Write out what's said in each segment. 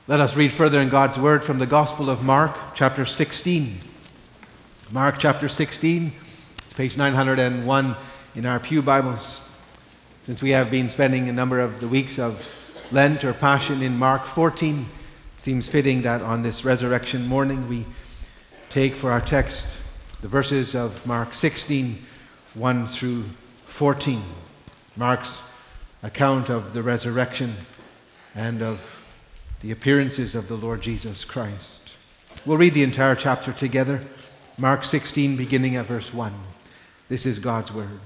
Let us read further in God's Word from the Gospel of Mark, chapter 16. Mark chapter 16, it's page 901 in our Pew Bibles. Since we have been spending a number of the weeks of Lent or Passion in Mark 14, it seems fitting that on this resurrection morning we take for our text the verses of Mark 16, 1 through 14. Mark's account of the resurrection and of the appearances of the Lord Jesus Christ. We'll read the entire chapter together. Mark 16, beginning at verse 1. This is God's Word.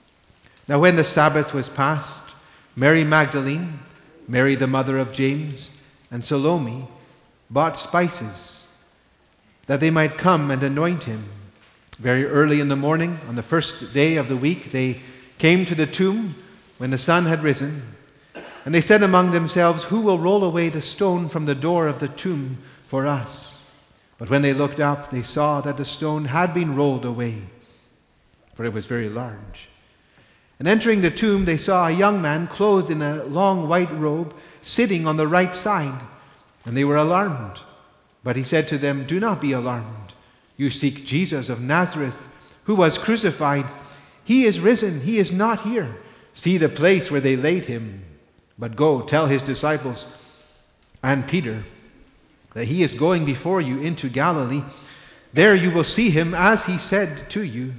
Now when the Sabbath was past, Mary Magdalene, Mary the mother of James, and Salome bought spices, that they might come and anoint him. Very early in the morning, on the first day of the week, they came to the tomb when the sun had risen. And they said among themselves, "Who will roll away the stone from the door of the tomb for us?" But when they looked up, they saw that the stone had been rolled away, for it was very large. And entering the tomb, they saw a young man clothed in a long white robe, sitting on the right side. And they were alarmed. But he said to them, "Do not be alarmed. You seek Jesus of Nazareth, who was crucified. He is risen. He is not here. See the place where they laid him. But go, tell his disciples and Peter that he is going before you into Galilee. There you will see him as he said to you."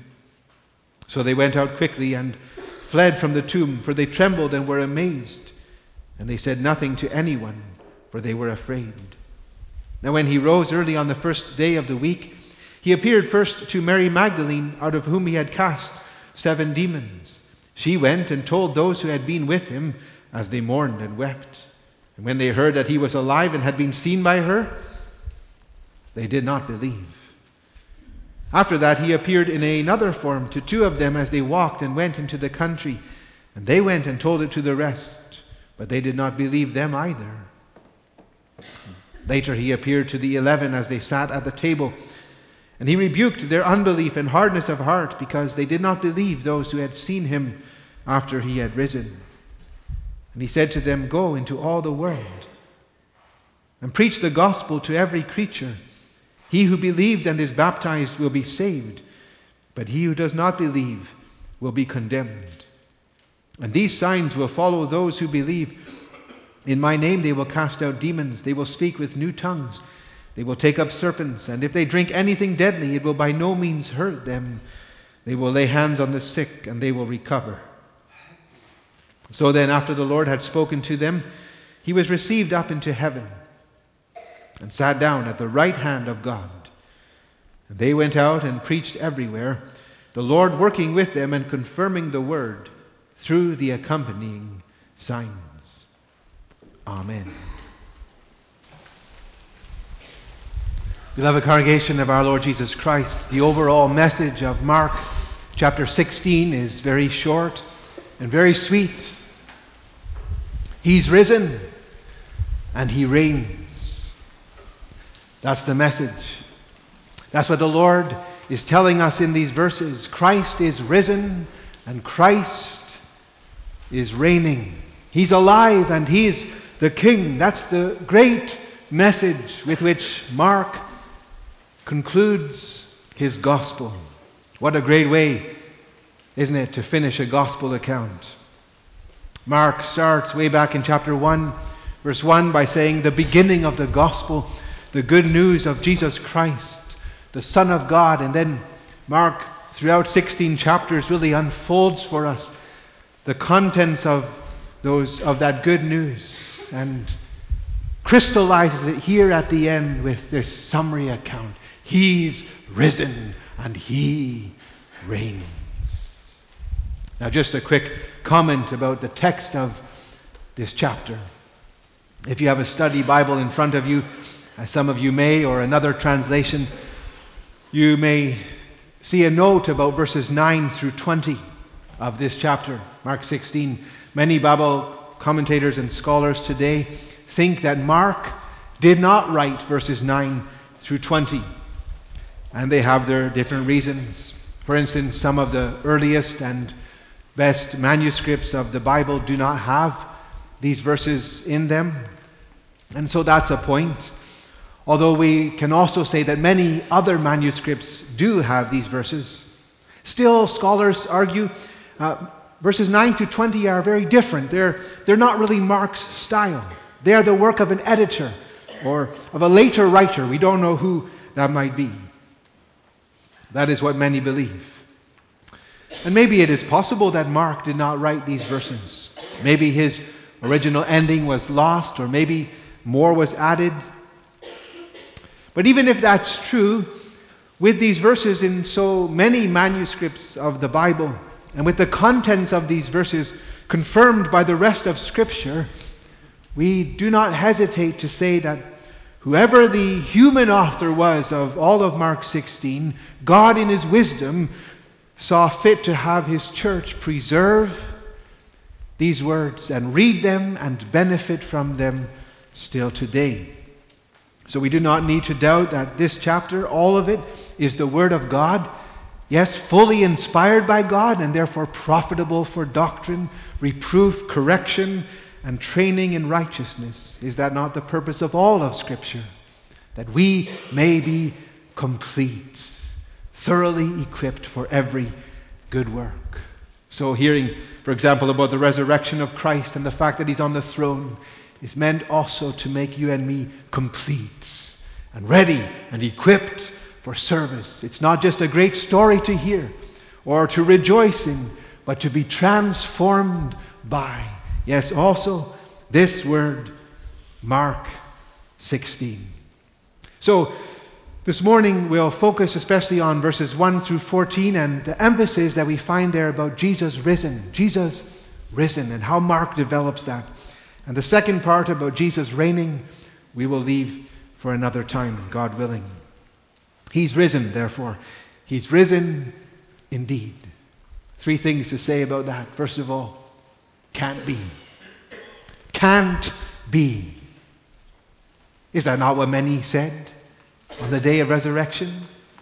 So they went out quickly and fled from the tomb, for they trembled and were amazed. And they said nothing to anyone, for they were afraid. Now when he rose early on the first day of the week, he appeared first to Mary Magdalene, out of whom he had cast 7 demons. She went and told those who had been with him, as they mourned and wept. And when they heard that he was alive and had been seen by her, they did not believe. After that he appeared in another form to 2 of them as they walked and went into the country. And they went and told it to the rest, but they did not believe them either. Later he appeared to the 11 as they sat at the table. And he rebuked their unbelief and hardness of heart, because they did not believe those who had seen him after he had risen. And he said to them, "Go into all the world and preach the gospel to every creature. He who believes and is baptized will be saved, but he who does not believe will be condemned. And these signs will follow those who believe. In my name they will cast out demons. They will speak with new tongues. They will take up serpents. And if they drink anything deadly, it will by no means hurt them. They will lay hands on the sick and they will recover." So then, after the Lord had spoken to them, he was received up into heaven and sat down at the right hand of God. And they went out and preached everywhere, the Lord working with them and confirming the word through the accompanying signs. Amen. Beloved congregation of our Lord Jesus Christ, the overall message of Mark chapter 16 is very short and very sweet. He's risen and he reigns. That's the message. That's what the Lord is telling us in these verses. Christ is risen and Christ is reigning. He's alive and he's the King. That's the great message with which Mark concludes his gospel. What a great way, isn't it, to finish a gospel account. Mark starts way back in chapter 1, verse 1, by saying the beginning of the gospel, the good news of Jesus Christ, the Son of God. And then Mark, throughout 16 chapters, really unfolds for us the contents of that good news and crystallizes it here at the end with this summary account. He's risen and he reigns. Now, just a quick comment about the text of this chapter. If you have a study Bible in front of you, as some of you may, or another translation, you may see a note about verses 9 through 20 of this chapter, Mark 16. Many Bible commentators and scholars today think that Mark did not write verses 9 through 20. And they have their different reasons. For instance, some of the earliest and best manuscripts of the Bible do not have these verses in them. And so that's a point. Although we can also say that many other manuscripts do have these verses. Still, scholars argue verses 9 to 20 are very different. They're not really Mark's style. They are the work of an editor or of a later writer. We don't know who that might be. That is what many believe. And maybe it is possible that Mark did not write these verses. Maybe his original ending was lost, or maybe more was added. But even if that's true, with these verses in so many manuscripts of the Bible, and with the contents of these verses confirmed by the rest of Scripture, we do not hesitate to say that whoever the human author was of all of Mark 16, God in His wisdom saw fit to have His church preserve these words and read them and benefit from them still today. So we do not need to doubt that this chapter, all of it, is the Word of God. Yes, fully inspired by God and therefore profitable for doctrine, reproof, correction, and training in righteousness. Is that not the purpose of all of Scripture? That we may be complete, thoroughly equipped for every good work. So hearing, for example, about the resurrection of Christ and the fact that He's on the throne is meant also to make you and me complete and ready and equipped for service. It's not just a great story to hear or to rejoice in, but to be transformed by. Yes, also this word, Mark 16. So this morning we'll focus especially on verses 1 through 14 and the emphasis that we find there about Jesus risen, and how Mark develops that. And the second part about Jesus reigning, we will leave for another time, God willing. He's risen, therefore. He's risen indeed. 3 things to say about that. First of all, can't be. Can't be. Is that not what many said on the day of resurrection?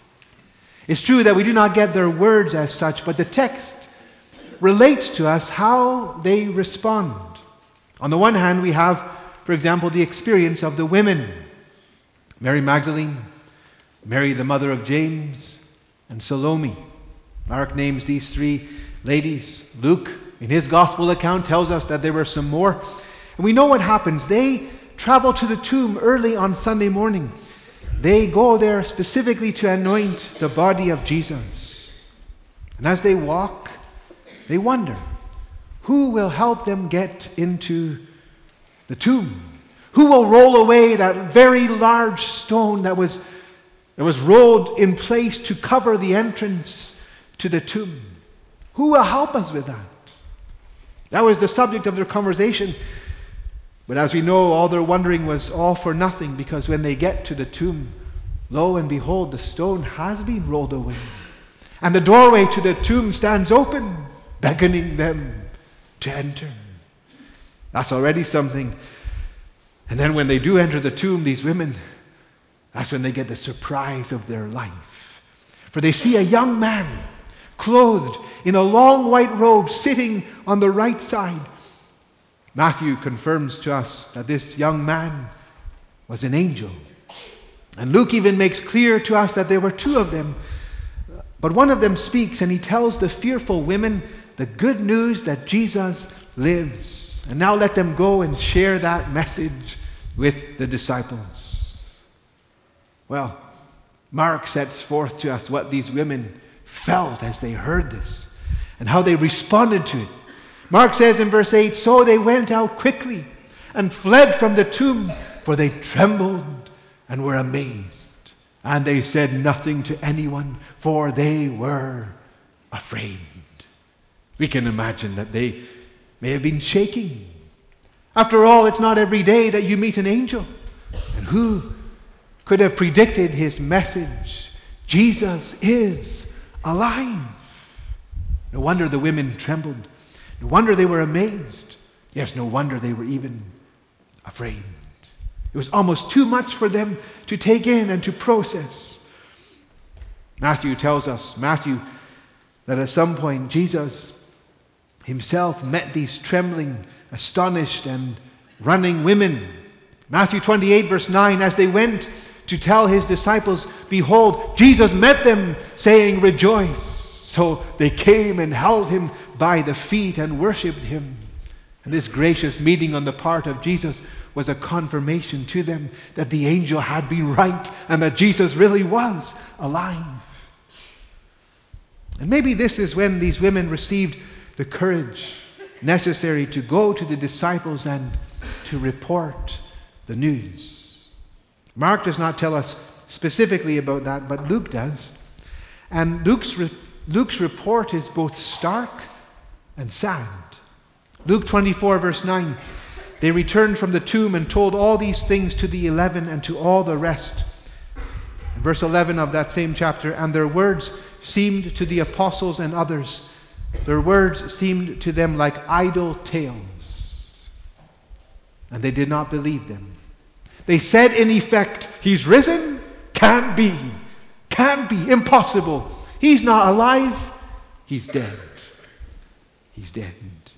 It's true that we do not get their words as such, but the text relates to us how they respond. On the one hand, we have, for example, the experience of the women. Mary Magdalene, Mary the mother of James, and Salome. Mark names these 3 ladies. Luke, in his gospel account, tells us that there were some more. And we know what happens. They travel to the tomb early on Sunday morning. They go there specifically to anoint the body of Jesus. And as they walk, they wonder, who will help them get into the tomb? Who will roll away that very large stone that was rolled in place to cover the entrance to the tomb? Who will help us with that? That was the subject of their conversation. But as we know, all their wondering was all for nothing, because when they get to the tomb, lo and behold, the stone has been rolled away. And the doorway to the tomb stands open, beckoning them to enter. That's already something. And then when they do enter the tomb, these women, that's when they get the surprise of their life. For they see a young man clothed in a long white robe sitting on the right side. Matthew confirms to us that this young man was an angel. And Luke even makes clear to us that there were 2 of them. But one of them speaks and he tells the fearful women the good news that Jesus lives. And now let them go and share that message with the disciples. Well, Mark sets forth to us what these women felt as they heard this and how they responded to it. Mark says in verse 8, so they went out quickly and fled from the tomb, for they trembled and were amazed. And they said nothing to anyone, for they were afraid. We can imagine that they may have been shaking. After all, it's not every day that you meet an angel. And who could have predicted his message? Jesus is alive. No wonder the women trembled. No wonder they were amazed. Yes, no wonder they were even afraid. It was almost too much for them to take in and to process. Matthew tells us, that at some point Jesus himself met these trembling, astonished and running women. Matthew 28 verse 9, as they went to tell his disciples, behold, Jesus met them, saying, rejoice. So they came and held him by the feet and worshipped him. And this gracious meeting on the part of Jesus was a confirmation to them that the angel had been right and that Jesus really was alive. And maybe this is when these women received the courage necessary to go to the disciples and to report the news. Mark does not tell us specifically about that, but Luke does. And Luke's report is both stark and sad. Luke 24 verse 9, they returned from the tomb and told all these things to the 11 and to all the rest. Verse 11 of that same chapter, and their words seemed to the apostles and others, their words seemed to them like idle tales, and they did not believe them. They said in effect, he's risen? Can't be. Can't be. Impossible. He's not alive. He's dead. He's dead.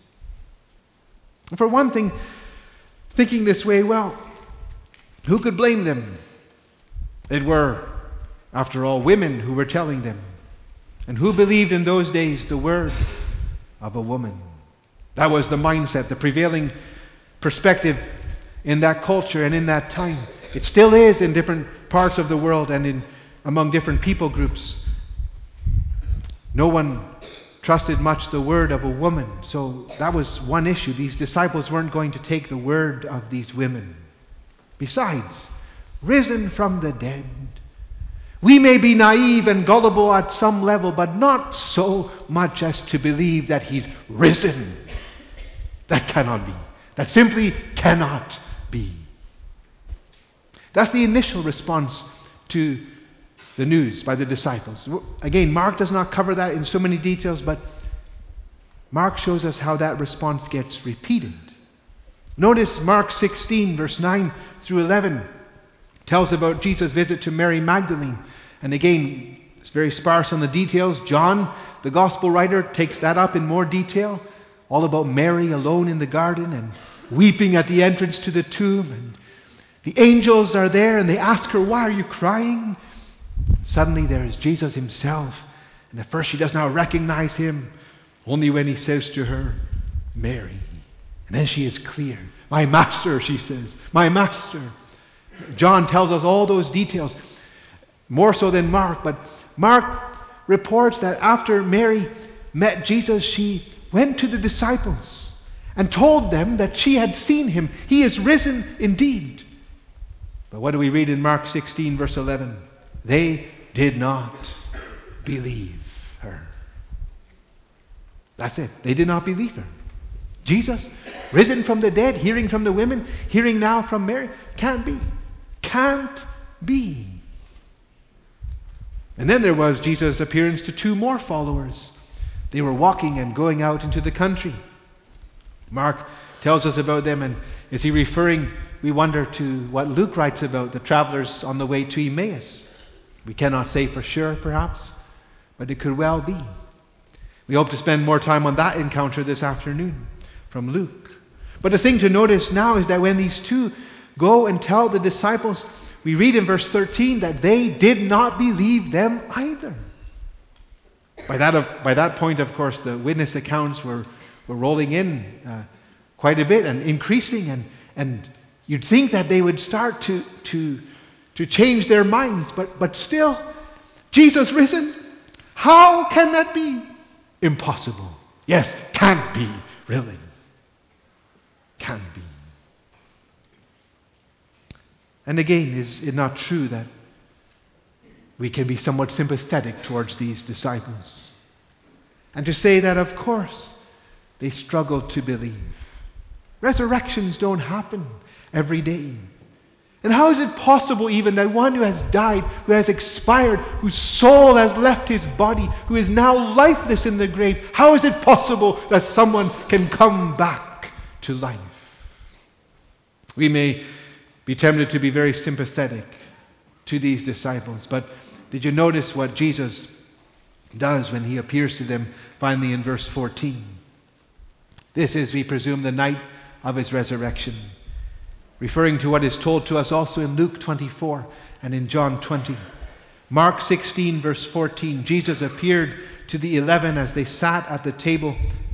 And for one thing, thinking this way, well, who could blame them? It were, after all, women who were telling them. And who believed in those days the word of a woman? That was the mindset, the prevailing perspective in that culture and in that time. It still is in different parts of the world and among different people groups. No one trusted much the word of a woman. So that was one issue. These disciples weren't going to take the word of these women. Besides, risen from the dead. We may be naive and gullible at some level, but not so much as to believe that he's risen. That cannot be. That simply cannot be. That's the initial response to the news by the disciples. Again, Mark does not cover that in so many details, but Mark shows us how that response gets repeated. Notice Mark 16, verse 9 through 11, tells about Jesus' visit to Mary Magdalene. And again, it's very sparse on the details. John, the gospel writer, takes that up in more detail, all about Mary alone in the garden and weeping at the entrance to the tomb. And the angels are there and they ask her, why are you crying? Suddenly there is Jesus himself. And at first she does not recognize him, only when he says to her, Mary. And then she is clear. My master, she says. My master. John tells us all those details, more so than Mark. But Mark reports that after Mary met Jesus, she went to the disciples and told them that she had seen him. He is risen indeed. But what do we read in Mark 16, verse 11? They did not believe her. That's it. They did not believe her. Jesus, risen from the dead, hearing from the women, hearing now from Mary, can't be. Can't be. And then there was Jesus' appearance to two more followers. They were walking and going out into the country. Mark tells us about them, and is he referring, we wonder, to what Luke writes about, the travelers on the way to Emmaus? We cannot say for sure, perhaps, but it could well be. We hope to spend more time on that encounter this afternoon from Luke. But the thing to notice now is that when these two go and tell the disciples, we read in verse 13 that they did not believe them either. By that point, of course, the witness accounts were rolling in quite a bit and increasing, and you'd think that they would start to change their minds, but still, Jesus risen? How can that be? Impossible. Yes, can't be, really. Can't be. And again, is it not true that we can be somewhat sympathetic towards these disciples? And to say that, of course, they struggle to believe. Resurrections don't happen every day. And how is it possible even that one who has died, who has expired, whose soul has left his body, who is now lifeless in the grave, how is it possible that someone can come back to life? We may be tempted to be very sympathetic to these disciples, but did you notice what Jesus does when he appears to them finally in verse 14? This is, we presume, the night of his resurrection. referring to what is told to us also in Luke 24 and in John 20. Mark 16 verse 14, Jesus appeared to the 11 as they sat at the table,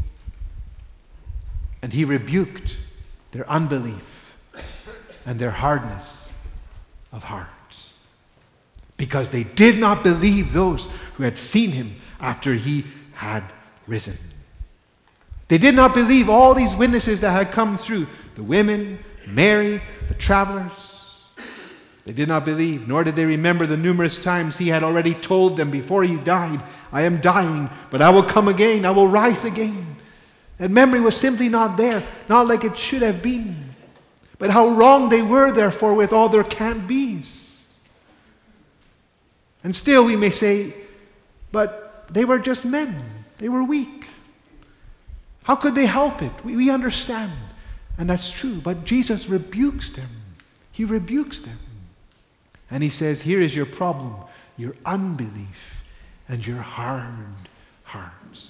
and he rebuked their unbelief and their hardness of heart, because they did not believe those who had seen him after he had risen. They did not believe all these witnesses that had come through, the women, Mary, the travelers. They did not believe, nor did they remember the numerous times he had already told them before he died, I am dying, but I will come again, I will rise again. That memory was simply not there, not like it should have been. But how wrong they were, therefore, with all their can't be's. And still we may say, but they were just men. They were weak. How could they help it? We understand. And that's true. But Jesus rebukes them. He rebukes them. And he says, here is your problem, your unbelief and your hard hearts.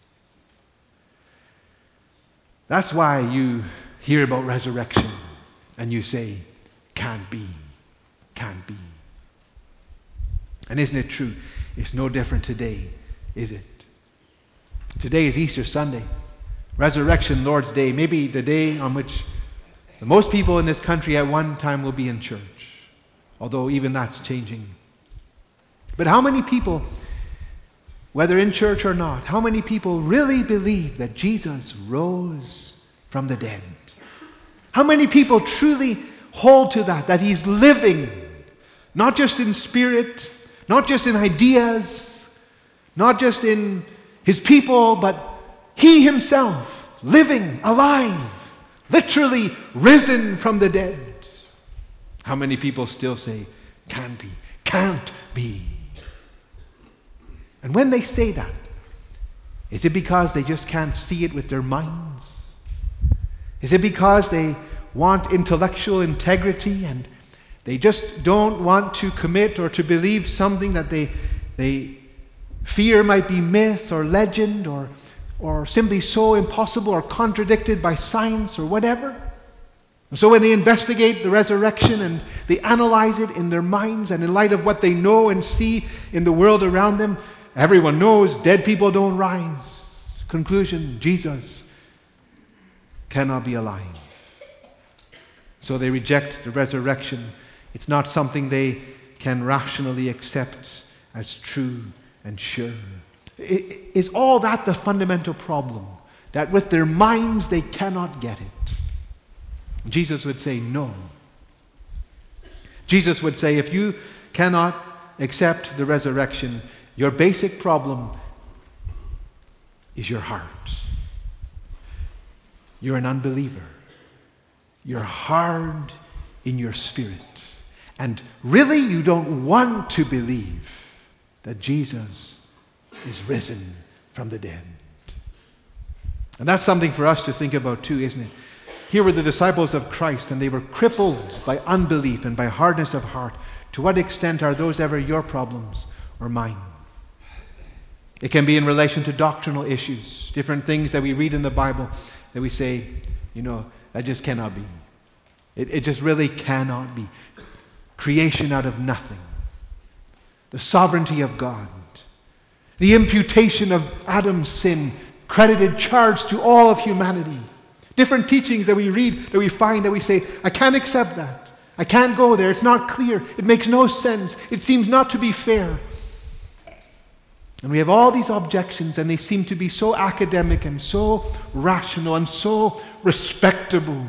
That's why you hear about resurrection and you say, can't be, can't be. And isn't it true? It's no different today, is it? Today is Easter Sunday, Resurrection Lord's Day, maybe the day on which the most people in this country at one time will be in church, although even that's changing. But how many people, whether in church or not, how many people really believe that Jesus rose from the dead? How many people truly hold to that he's living, not just in spirit, not just in ideas, not just in his people, but he himself, living, alive, literally risen from the dead? How many people still say, can't be, can't be? And when they say that, is it because they just can't see it with their minds? Is it because they want intellectual integrity and they just don't want to commit or to believe something that they fear might be myth or legend or simply so impossible or contradicted by science or whatever? And so when they investigate the resurrection and they analyze it in their minds and in light of what they know and see in the world around them, everyone knows dead people don't rise. Conclusion, Jesus cannot be alive. So they reject the resurrection. It's not something they can rationally accept as true and sure. Is all that the fundamental problem? That with their minds they cannot get it? Jesus would say no. Jesus would say, if you cannot accept the resurrection, your basic problem is your heart. You're an unbeliever. You're hard in your spirit. And really you don't want to believe that Jesus is risen from the dead. And that's something for us to think about too, isn't it? Here were the disciples of Christ, and they were crippled by unbelief and by hardness of heart. To what extent are those ever your problems or mine? It can be in relation to doctrinal issues, different things that we read in the Bible that we say, that just cannot be. It just really cannot be. Creation out of nothing. The sovereignty of God. The imputation of Adam's sin, credited, charged to all of humanity. Different teachings that we read, that we find, that we say, I can't accept that. I can't go there. It's not clear. It makes no sense. It seems not to be fair. And we have all these objections, and they seem to be so academic and so rational and so respectable.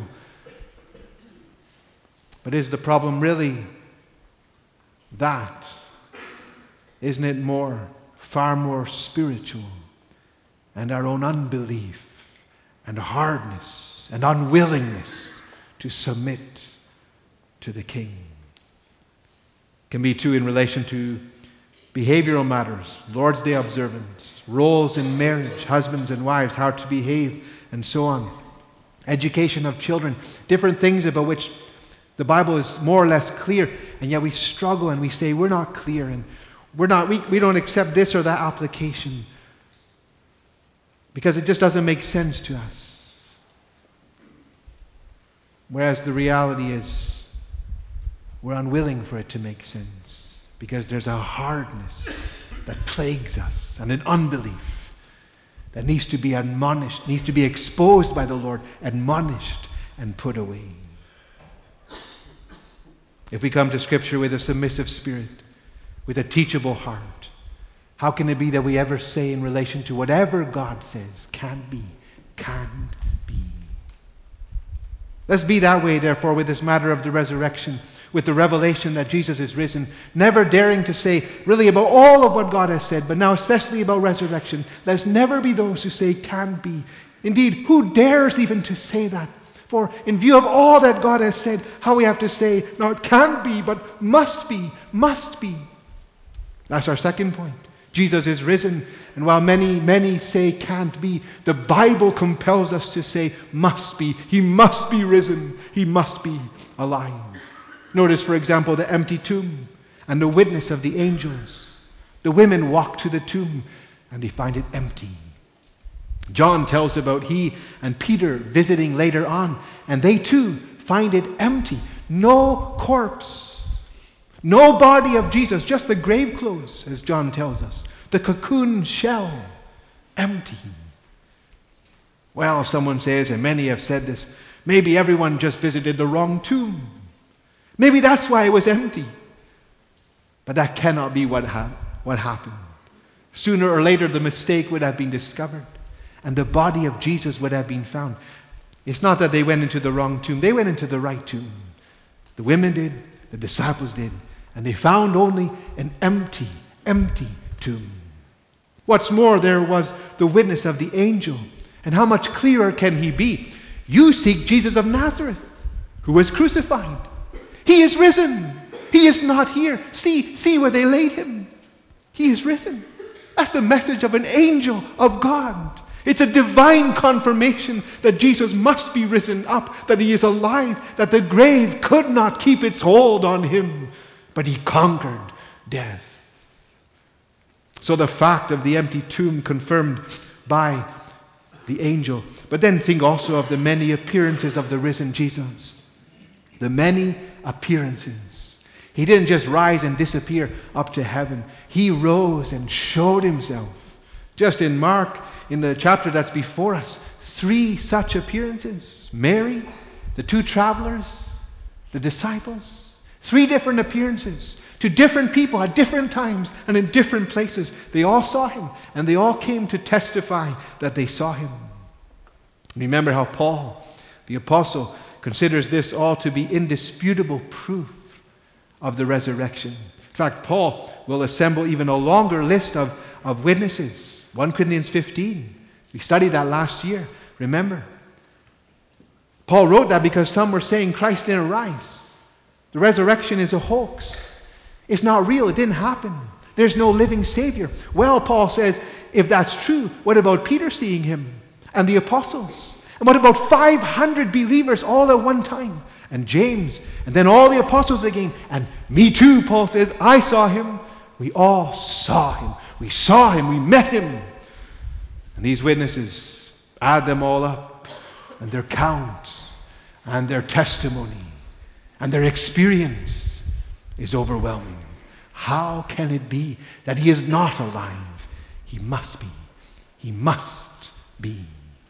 But is the problem really that? Isn't it far more spiritual, and our own unbelief and hardness and unwillingness to submit to the King? It can be too in relation to behavioral matters, Lord's Day observance, roles in marriage, husbands and wives, how to behave, and so on. Education of children, different things about which the Bible is more or less clear, and yet we struggle and we say we're not clear and we don't accept this or that application because it just doesn't make sense to us. Whereas the reality is we're unwilling for it to make sense because there's a hardness that plagues us and an unbelief that needs to be admonished, needs to be exposed by the Lord, admonished and put away. If we come to Scripture with a submissive spirit, with a teachable heart, how can it be that we ever say in relation to whatever God says, can't be? Let's be that way, therefore, with this matter of the resurrection, with the revelation that Jesus is risen, never daring to say really about all of what God has said, but now especially about resurrection. Let's never be those who say can't be. Indeed, who dares even to say that? For in view of all that God has said, how we have to say, no, it can't be, but must be, must be. That's our second point. Jesus is risen, and while many say can't be, the Bible compels us to say must be. He must be risen. He must be alive. Notice, for example, the empty tomb and the witness of the angels. The women walk to the tomb and they find it empty. John tells about he and Peter visiting later on, and they too find it empty. No corpse. No body of Jesus, just the grave clothes, as John tells us. The cocoon shell, empty. Well, someone says, and many have said this, maybe everyone just visited the wrong tomb. Maybe that's why it was empty. But that cannot be what happened. Sooner or later, the mistake would have been discovered, and the body of Jesus would have been found. It's not that they went into the wrong tomb. They went into the right tomb. The women did, the disciples did. And they found only an empty tomb. What's more, there was the witness of the angel. And how much clearer can he be? You seek Jesus of Nazareth, who was crucified. He is risen. He is not here. See where they laid him. He is risen. That's the message of an angel of God. It's a divine confirmation that Jesus must be risen up, that he is alive, that the grave could not keep its hold on him. But he conquered death. So the fact of the empty tomb confirmed by the angel. But then think also of the many appearances of the risen Jesus. The many appearances. He didn't just rise and disappear up to heaven. He rose and showed himself. Just in Mark, in the chapter that's before us, 3 such appearances. Mary, the 2 travelers, the disciples. 3 different appearances to different people at different times and in different places. They all saw him, and they all came to testify that they saw him. Remember how Paul, the apostle, considers this all to be indisputable proof of the resurrection. In fact, Paul will assemble even a longer list of witnesses. 1 Corinthians 15. We studied that last year. Remember? Paul wrote that because some were saying Christ didn't rise. The resurrection is a hoax. It's not real. It didn't happen. There's no living Savior. Well, Paul says, if that's true, what about Peter seeing him? And the apostles? And what about 500 believers all at one time? And James? And then all the apostles again? And me too, Paul says, I saw him. We all saw him. We saw him. We met him. And these witnesses, add them all up, and their count, and their testimony, and their experience is overwhelming. How can it be that he is not alive? He must be. He must be.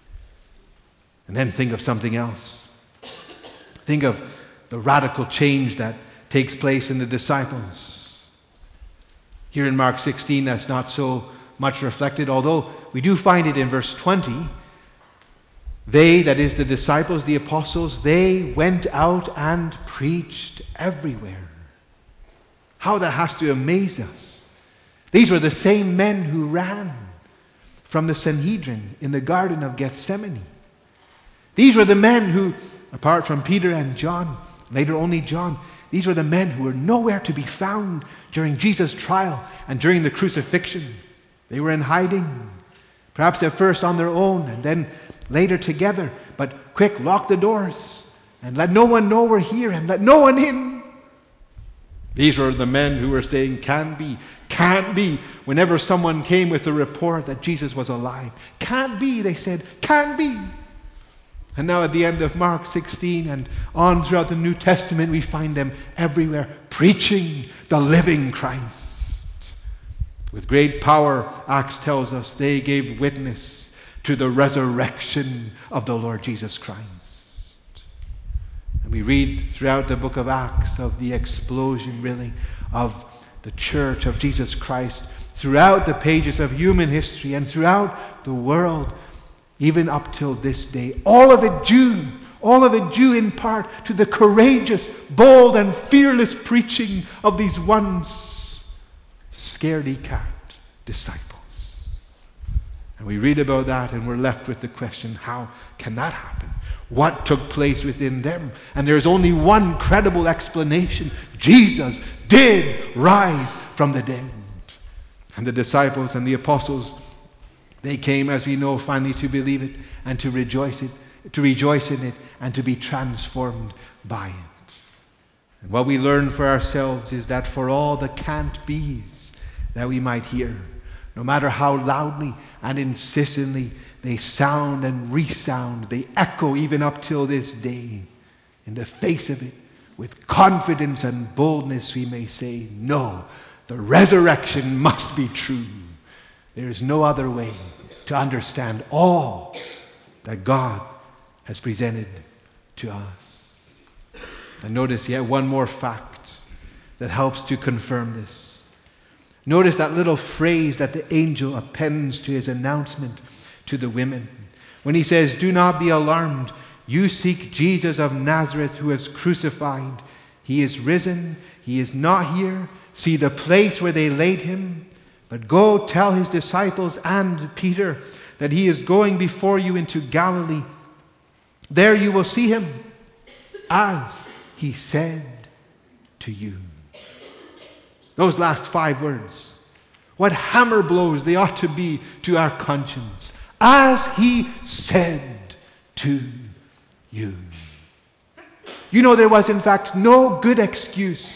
And then think of something else. Think of the radical change that takes place in the disciples. Here in Mark 16, that's not so much reflected, although we do find it in verse 20. They, that is the disciples, the apostles, they went out and preached everywhere. How that has to amaze us. These were the same men who ran from the Sanhedrin in the Garden of Gethsemane. These were the men who, apart from Peter and John, later only John, these were the men who were nowhere to be found during Jesus' trial and during the crucifixion. They were in hiding, perhaps at first on their own and then later together. But quick, lock the doors and let no one know we're here and let no one in. These were the men who were saying, can't be, whenever someone came with a report that Jesus was alive. Can't be, they said, can't be. And now at the end of Mark 16 and on throughout the New Testament, we find them everywhere preaching the living Christ. With great power, Acts tells us, they gave witness to the resurrection of the Lord Jesus Christ. And we read throughout the book of Acts of the explosion, really, of the church of Jesus Christ throughout the pages of human history and throughout the world, even up till this day. All of it due in part to the courageous, bold and fearless preaching of these once scaredy-cat disciples. And we read about that and we're left with the question, how can that happen? What took place within them? And there's only one credible explanation. Jesus did rise from the dead. And the disciples and the apostles, they came, as we know, finally to believe it and to rejoice in it and to be transformed by it. And what we learn for ourselves is that for all the can't-be's that we might hear, no matter how loudly and insistently they sound and resound, they echo even up till this day, in the face of it, with confidence and boldness we may say, no, the resurrection must be true. There is no other way to understand all that God has presented to us. And notice yet one more fact that helps to confirm this. Notice that little phrase that the angel appends to his announcement to the women. When he says, do not be alarmed. You seek Jesus of Nazareth who is crucified. He is risen. He is not here. See the place where they laid him. But go tell his disciples and Peter that he is going before you into Galilee. There you will see him as he said to you. Those last 5 words, what hammer blows they ought to be to our conscience. As he said to you. You know, there was in fact no good excuse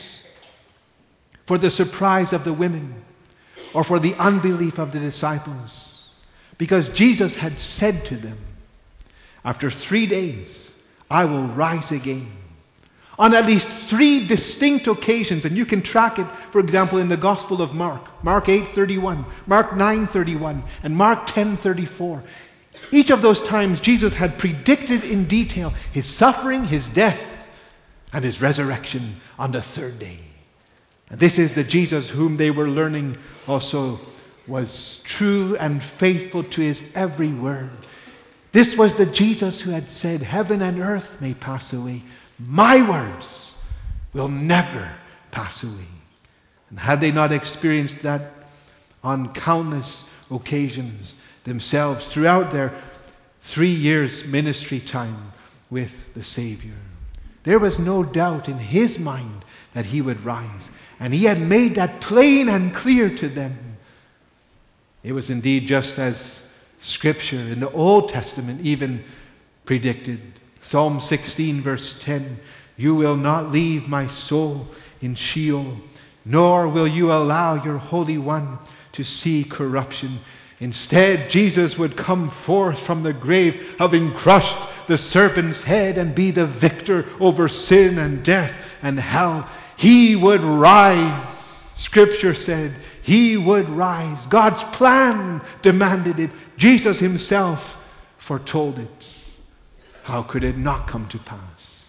for the surprise of the women or for the unbelief of the disciples, because Jesus had said to them, after 3 days I will rise again. On at least 3 distinct occasions, and you can track it, for example, in the Gospel of Mark, Mark 8:31, Mark 9:31, and Mark 10:34. Each of those times Jesus had predicted in detail his suffering, his death, and his resurrection on the 3rd day. And this is the Jesus whom they were learning also was true and faithful to his every word. This was the Jesus who had said, heaven and earth may pass away, my words will never pass away. And had they not experienced that on countless occasions themselves throughout their 3 years ministry time with the Savior, there was no doubt in his mind that he would rise. And he had made that plain and clear to them. It was indeed just as Scripture in the Old Testament even predicted. Psalm 16 verse 10, you will not leave my soul in Sheol, nor will you allow your Holy One to see corruption. Instead, Jesus would come forth from the grave, having crushed the serpent's head and be the victor over sin and death and hell. He would rise. Scripture said he would rise. God's plan demanded it. Jesus himself foretold it. How could it not come to pass?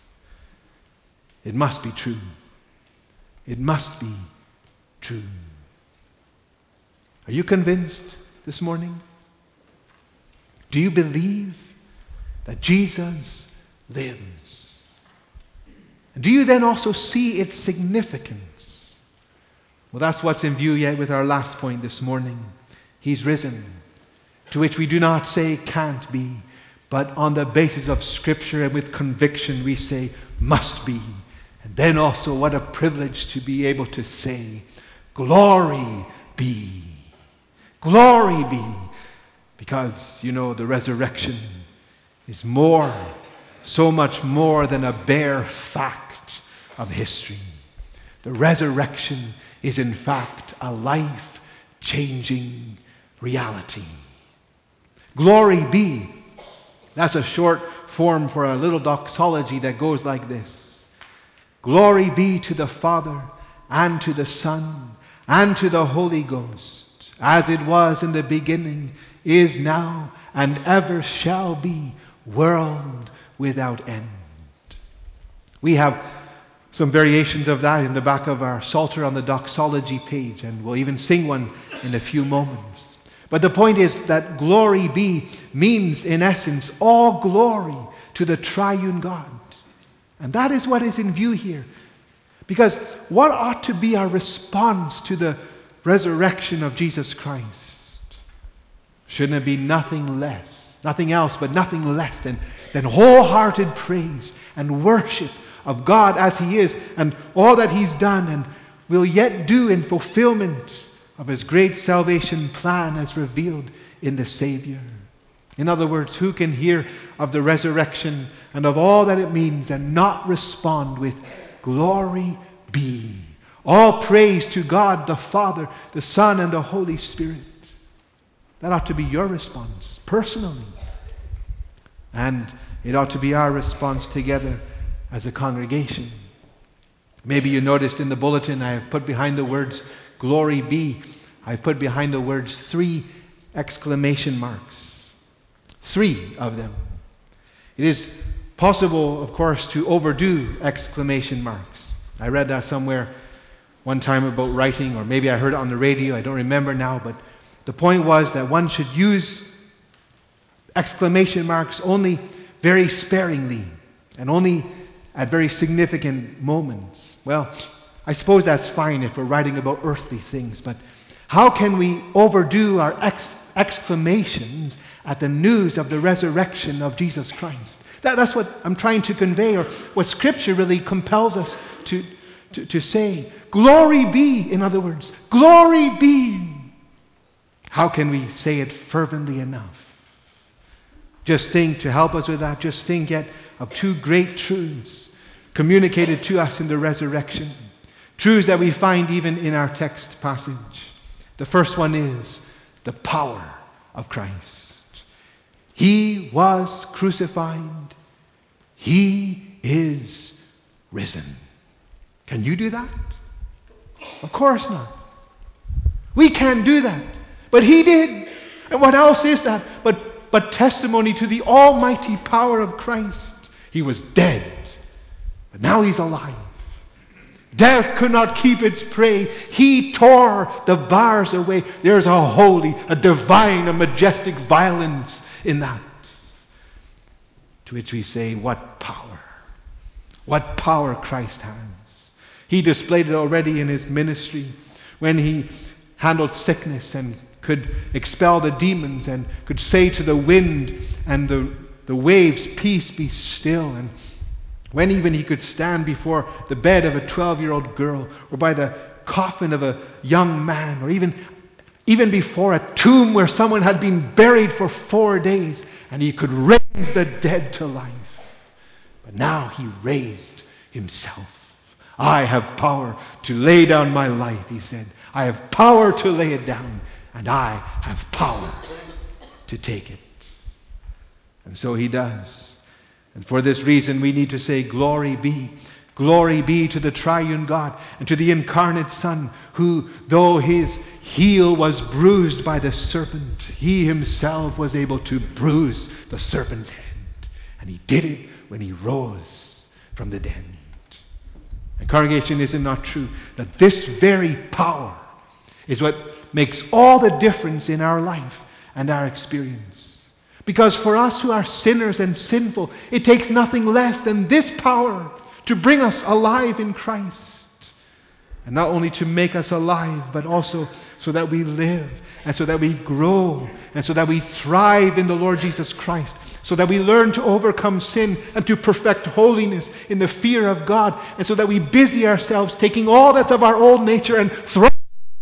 It must be true. It must be true. Are you convinced this morning? Do you believe that Jesus lives? And do you then also see its significance? Well, that's what's in view yet with our last point this morning. He's risen. To which we do not say can't be, but on the basis of Scripture and with conviction we say must be. And then also what a privilege to be able to say, glory be. Glory be. Because, you know, the resurrection is more, so much more than a bare fact of history. The resurrection is in fact a life-changing reality. Glory be That's a short form for a little doxology that goes like this. Glory be to the Father, and to the Son, and to the Holy Ghost, as it was in the beginning, is now, and ever shall be, world without end. We have some variations of that in the back of our Psalter on the doxology page, and we'll even sing one in a few moments. But the point is that glory be means, in essence, all glory to the triune God. And that is what is in view here. Because what ought to be our response to the resurrection of Jesus Christ? Shouldn't it be nothing less, nothing else, but nothing less than wholehearted praise and worship of God as He is, and all that He's done and will yet do in fulfillment of His great salvation plan as revealed in the Savior. In other words, who can hear of the resurrection and of all that it means and not respond with glory be? All praise to God the Father, the Son, and the Holy Spirit. That ought to be your response, personally. And it ought to be our response together as a congregation. Maybe you noticed in the bulletin I have put behind the words glory be, I put behind the words 3 exclamation marks. 3 of them. It is possible, of course, to overdo exclamation marks. I read that somewhere one time about writing, or maybe I heard it on the radio, I don't remember now, but the point was that one should use exclamation marks only very sparingly and only at very significant moments. Well, I suppose that's fine if we're writing about earthly things, but how can we overdo our exclamations at the news of the resurrection of Jesus Christ? That's what I'm trying to convey, or what Scripture really compels us to say. Glory be, in other words, glory be. How can we say it fervently enough? Just think, to help us with that, just think yet of 2 great truths communicated to us in the resurrection. Truths that we find even in our text passage. The first one is the power of Christ. He was crucified. He is risen. Can you do that? Of course not. We can't do that. But He did. And what else is that but testimony to the almighty power of Christ? He was dead, but now He's alive. Death could not keep its prey. He tore the bars away. There's a holy, a divine, a majestic violence in that. To which we say, what power. What power Christ has. He displayed it already in His ministry when He handled sickness and could expel the demons and could say to the wind and the waves, peace, be still. And when even He could stand before the bed of a 12-year-old girl, or by the coffin of a young man, or even before a tomb where someone had been buried for 4 days, and He could raise the dead to life. But now He raised Himself. I have power to lay down my life, He said. I have power to lay it down, and I have power to take it. And so He does. And for this reason we need to say, glory be. Glory be to the triune God and to the incarnate Son, who, though His heel was bruised by the serpent, He Himself was able to bruise the serpent's head. And He did it when He rose from the dead. And congregation, is it not true that this very power is what makes all the difference in our life and our experience? Because for us who are sinners and sinful, it takes nothing less than this power to bring us alive in Christ. And not only to make us alive, but also so that we live, and so that we grow, and so that we thrive in the Lord Jesus Christ, so that we learn to overcome sin and to perfect holiness in the fear of God, and so that we busy ourselves taking all that's of our old nature and throwing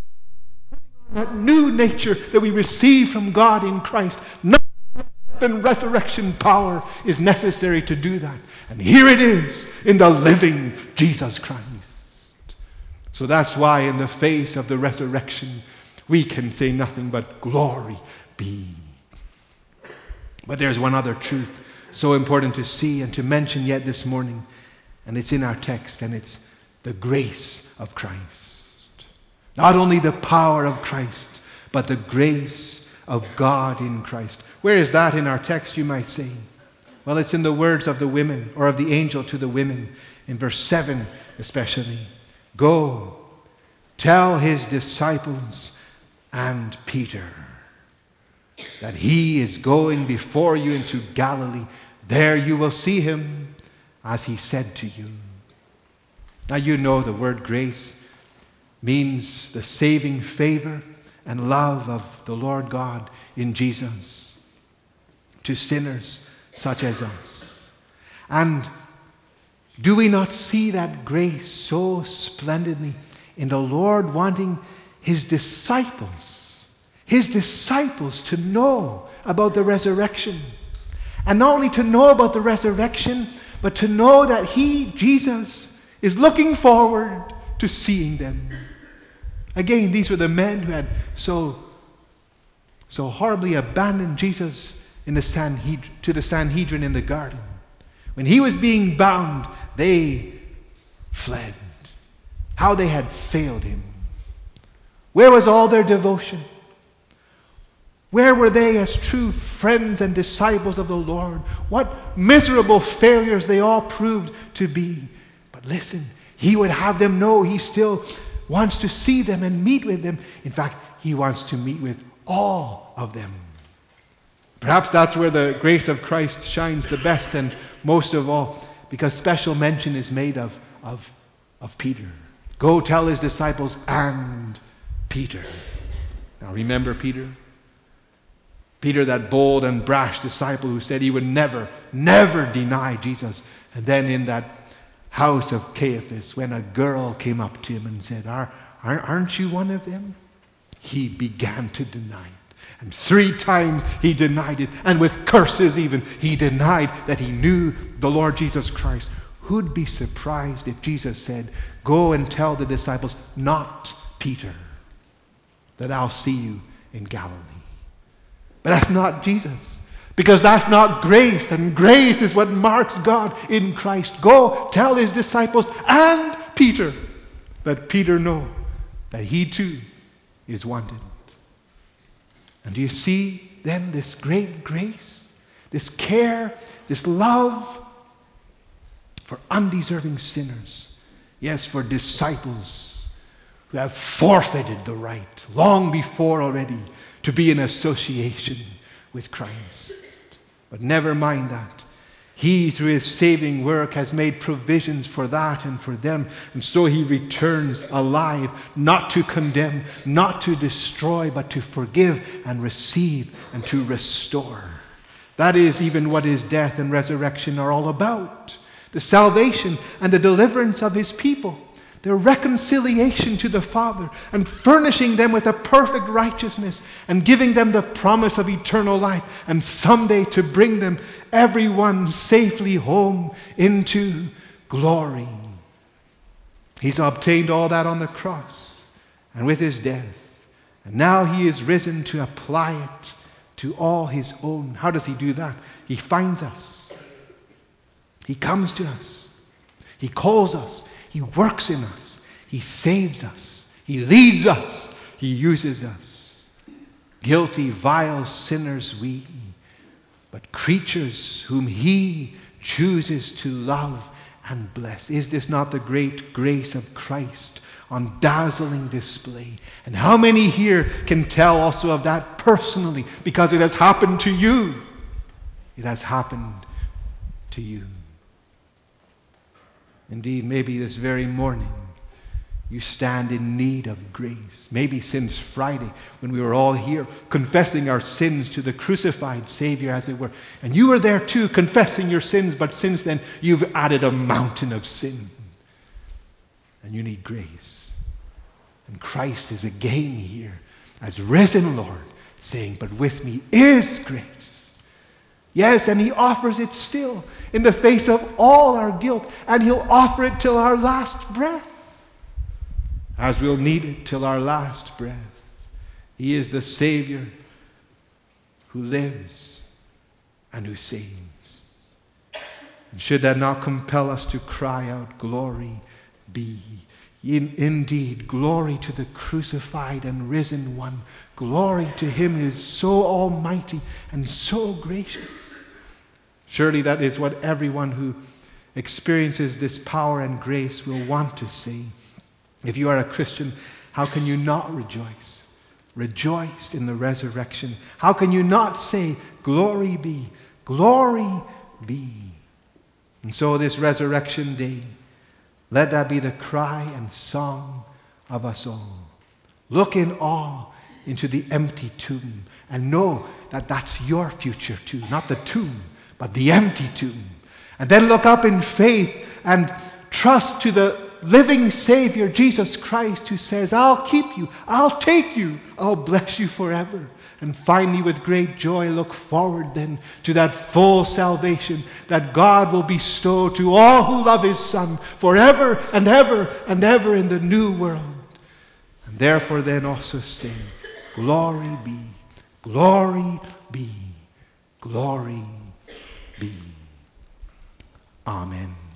that new nature that we receive from God in Christ. Nothing less than resurrection power is necessary to do that. And here it is in the living Jesus Christ. So that's why in the face of the resurrection, we can say nothing but glory be. But there's one other truth so important to see and to mention yet this morning, and it's in our text, and it's the grace of Christ. Not only the power of Christ, but the grace of God in Christ. Where is that in our text, you might say? Well, it's in the words of the women, or of the angel to the women, in verse 7 especially. Go, tell his disciples and Peter that he is going before you into Galilee. There you will see him, as he said to you. Now you know the word grace means the saving favor and love of the Lord God in Jesus to sinners such as us. And do we not see that grace so splendidly in the Lord wanting his disciples to know about the resurrection? And not only to know about the resurrection, but to know that he, Jesus, is looking forward to seeing them. Again, these were the men who had so horribly abandoned Jesus to the Sanhedrin in the garden. When he was being bound, they fled. How they had failed him. Where was all their devotion? Where were they as true friends and disciples of the Lord? What miserable failures they all proved to be. But listen, he would have them know he still wants to see them and meet with them. In fact, he wants to meet with all of them. Perhaps that's where the grace of Christ shines the best and most of all, because special mention is made of Peter. Go tell his disciples and Peter. Now remember Peter? Peter, that bold and brash disciple who said he would never deny Jesus. And then in that house of Caiaphas, when a girl came up to him and said, aren't you one of them? He began to deny it. And 3 times he denied it. And with curses even, he denied that he knew the Lord Jesus Christ. Who'd be surprised if Jesus said, go and tell the disciples, not Peter, that I'll see you in Galilee. But that's not Jesus. Because that's not grace. And grace is what marks God in Christ. Go tell his disciples and Peter. Let Peter know that he too is wanted. And do you see then this great grace? This care, this love for undeserving sinners. Yes, for disciples who have forfeited the right long before already to be in association with Christ. But never mind that. He, through his saving work, has made provisions for that and for them. And so he returns alive, not to condemn, not to destroy, but to forgive and receive and to restore. That is even what his death and resurrection are all about. The salvation and the deliverance of his people. Their reconciliation to the Father and furnishing them with a perfect righteousness and giving them the promise of eternal life and someday to bring them, everyone, safely home into glory. He's obtained all that on the cross and with his death. And now he is risen to apply it to all his own. How does he do that? He finds us. He comes to us. He calls us. He works in us. He saves us. He leads us. He uses us. Guilty, vile sinners we, but creatures whom he chooses to love and bless. Is this not the great grace of Christ on dazzling display? And how many here can tell also of that personally, because it has happened to you? It has happened to you. Indeed, maybe this very morning you stand in need of grace. Maybe since Friday, when we were all here confessing our sins to the crucified Savior, as it were. And you were there too, confessing your sins, but since then you've added a mountain of sin. And you need grace. And Christ is again here as risen Lord, saying, but with me is grace. Yes, and he offers it still in the face of all our guilt, and he'll offer it till our last breath, as we'll need it till our last breath. He is the Savior who lives and who saves. And should that not compel us to cry out, glory be. Indeed, glory to the crucified and risen one. Glory to him who is so almighty and so gracious. Surely that is what everyone who experiences this power and grace will want to say. If you are a Christian, how can you not rejoice? Rejoice in the resurrection. How can you not say, glory be, glory be? And so this resurrection day, let that be the cry and song of us all. Look in awe into the empty tomb and know that that's your future too. Not the tomb, but the empty tomb. And then look up in faith and trust to the living Savior, Jesus Christ, who says, I'll keep you, I'll take you, I'll bless you forever. And finally, with great joy, look forward then to that full salvation that God will bestow to all who love his Son forever and ever and ever in the new world. And therefore then also sing, glory be, glory be, glory be. Amen.